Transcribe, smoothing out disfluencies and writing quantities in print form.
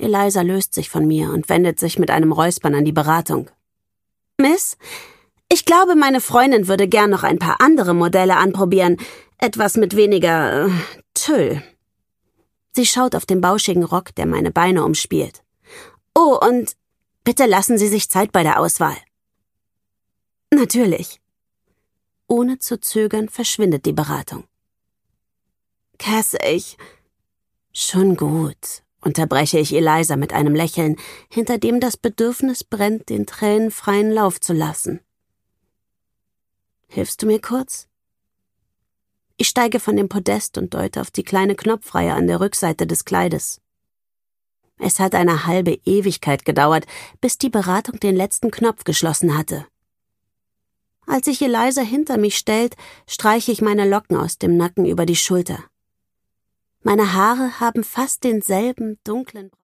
Eliza löst sich von mir und wendet sich mit einem Räuspern an die Beratung. »Miss, ich glaube, meine Freundin würde gern noch ein paar andere Modelle anprobieren. Etwas mit weniger Tüll.« Sie schaut auf den bauschigen Rock, der meine Beine umspielt. »Oh, und bitte lassen Sie sich Zeit bei der Auswahl.« »Natürlich.« Ohne zu zögern verschwindet die Beratung. »Cass, »Schon gut«, unterbreche ich Eliza mit einem Lächeln, hinter dem das Bedürfnis brennt, den Tränen freien Lauf zu lassen. »Hilfst du mir kurz?« Ich steige von dem Podest und deute auf die kleine Knopfreihe an der Rückseite des Kleides. Es hat eine halbe Ewigkeit gedauert, bis die Beratung den letzten Knopf geschlossen hatte. Als sich Eliza hinter mich stellt, streiche ich meine Locken aus dem Nacken über die Schulter. Meine Haare haben fast denselben dunklen